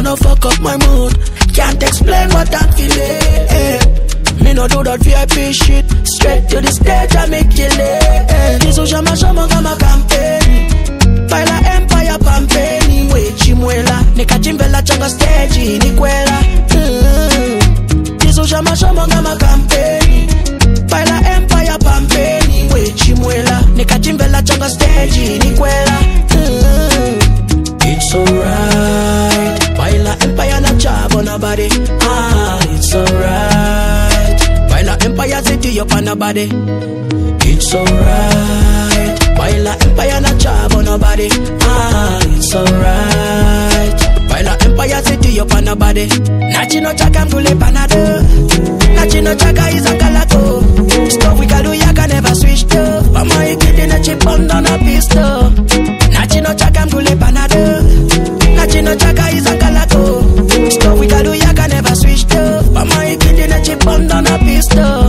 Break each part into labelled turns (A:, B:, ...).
A: wanna fuck up my mood. Can't explain what I'm feeling. Me no do that VIP shit. Straight to the stage I make you late. Kizo shama shama kama campaign. Baila empire pampeni. We chimwela. Nika chimbela changa stage ni kwela. Kizo shama shama kama campaign. Baila empire pampeni. We chimwela. Nika chimbela changa stage ni kwela. It's alright. Baila empire na job on a body. It's alright. Baila empire city up on a body. It's alright. Baila empire na job on a body. It's alright. Baila empire city up on a body. Nachi no chaka mkule panado. Nachi no chaka is a calaco. Stuff we can do ya can never switch to. Mama you getting a chip on a pistol. Nachi no chaka mkule panado. Nachi no chaka is a calaco. Stuff we can do ya can never switch to. Mama you getting a chip on a pistol.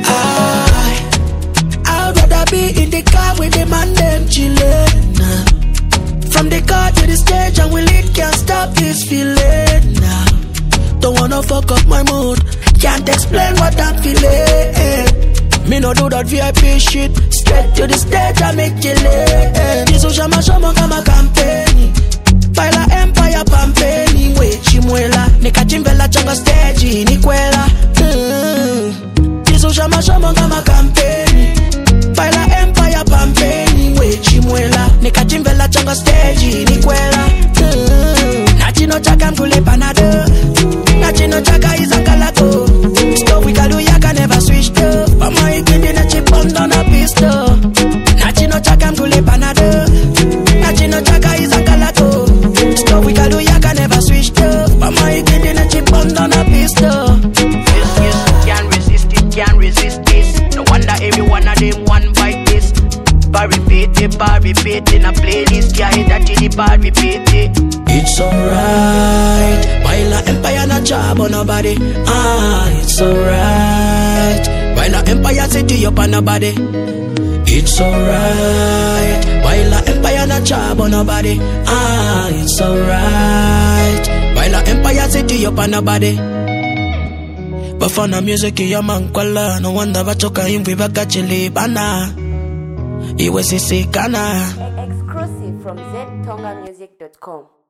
A: I'd rather be in the car with the man them chillin'. From the car to the stage and we lit, can't stop this feeling now. Don't wanna fuck up my mood. Can't explain what I'm feeling. Me no do that VIP shit. Straight to the stage I make you late. Kizo shama shama kama campaign. Baila empire pampeni. We chimwela. Nika chimbela changa stage ni kwela. Kizo shama shama kama campaign. Baila empire pampeni. We chimwela. Nika chimbela changa stage ni kwela. Nachi no chaka mkule panado. Nachi no chaka is a calaco. Stuff we can do ya can never switch to. Mama you getting a chip on a pistol. Nachi no chaka mkule panado. Nachi no chaka is a calaco. Stuff we can do ya can never switch to. Mama you getting a chip on a pistol.
B: Yes, can't resist it, can't resist this. No wonder every one of them one bite this. Bar repeat it in a playlist. Yeah, hit that to the bar repeat it.
A: It's alright. Baila empire na job on a body. It's alright. Baila empire city up on a body. It's alright. Baila empire na job on a body. It's alright. Baila empire city up on a body. Bafana music ya mankwala. No wonder bachoka imvi baka chili bana. Iwe sisi kana.
C: Exclusive from ztongamusic.com.